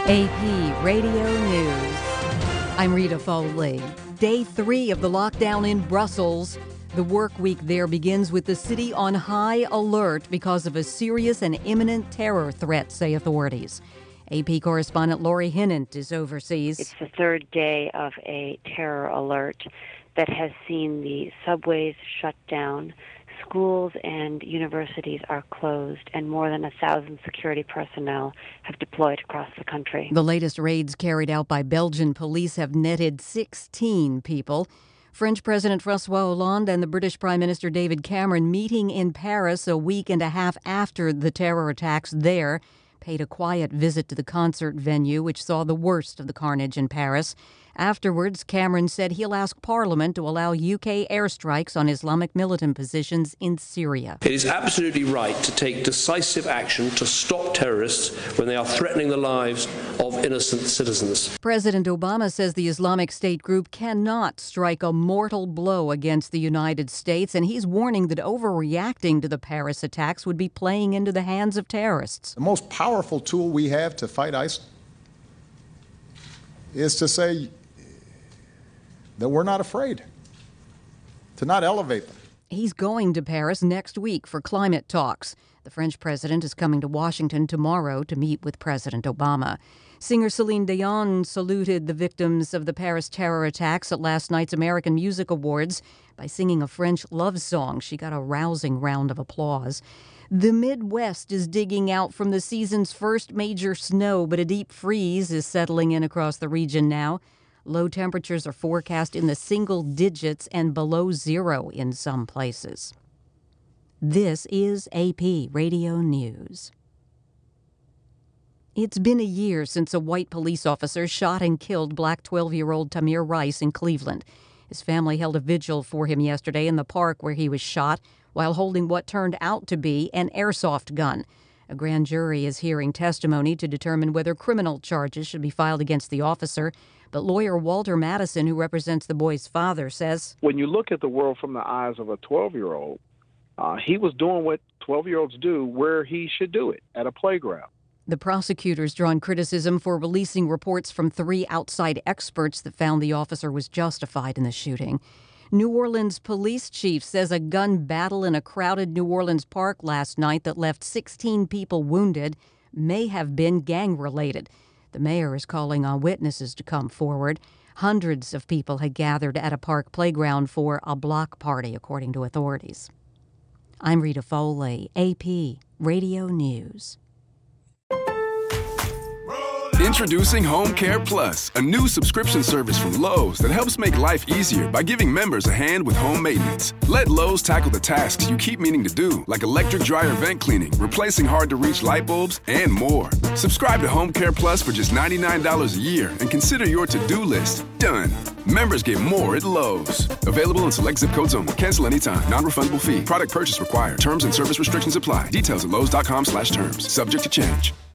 AP Radio News. I'm Rita Foley. Day 3 of the lockdown in Brussels. The work week there begins with the city on high alert because of a serious and imminent terror threat, say authorities. AP correspondent Laurie Hinnant is overseas. It's the third day of a terror alert that has seen the subways shut down. Schools and universities are closed, and more than 1,000 security personnel have deployed across the country. The latest raids carried out by Belgian police have netted 16 people. French President François Hollande and the British Prime Minister David Cameron meeting in Paris a week and a half after the terror attacks there paid a quiet visit to the concert venue, which saw the worst of the carnage in Paris. Afterwards, Cameron said he'll ask Parliament to allow UK airstrikes on Islamic militant positions in Syria. It is absolutely right to take decisive action to stop terrorists when they are threatening the lives of innocent citizens. President Obama says the Islamic State group cannot strike a mortal blow against the United States, and he's warning that overreacting to the Paris attacks would be playing into the hands of terrorists. The most powerful tool we have to fight ISIL is to say that we're not afraid, to not elevate them. He's going to Paris next week for climate talks. The French president is coming to Washington tomorrow to meet with President Obama. Singer Celine Dion saluted the victims of the Paris terror attacks at last night's American Music Awards by singing a French love song. She got a rousing round of applause. The Midwest is digging out from the season's first major snow, but a deep freeze is settling in across the region now. Low temperatures are forecast in the single digits and below zero in some places. This is AP Radio News. It's been a year since a white police officer shot and killed black 12-year-old Tamir Rice in Cleveland. His family held a vigil for him yesterday in the park where he was shot while holding what turned out to be an airsoft gun. A grand jury is hearing testimony to determine whether criminal charges should be filed against the officer. But lawyer Walter Madison, who represents the boy's father, says, when you look at the world from the eyes of a 12-year-old, he was doing what 12-year-olds do where he should do it, at a playground. The prosecutor's drawn criticism for releasing reports from 3 outside experts that found the officer was justified in the shooting. New Orleans police chief says a gun battle in a crowded New Orleans park last night that left 16 people wounded may have been gang-related. The mayor is calling on witnesses to come forward. Hundreds of people had gathered at a park playground for a block party, according to authorities. I'm Rita Foley, AP Radio News. Introducing Home Care Plus, a new subscription service from Lowe's that helps make life easier by giving members a hand with home maintenance. Let Lowe's tackle the tasks you keep meaning to do, like electric dryer vent cleaning, replacing hard-to-reach light bulbs, and more. Subscribe to Home Care Plus for just $99 a year and consider your to-do list done. Members get more at Lowe's. Available in select zip codes only. Cancel anytime. Non-refundable fee. Product purchase required. Terms and service restrictions apply. Details at Lowe's.com/terms. Subject to change.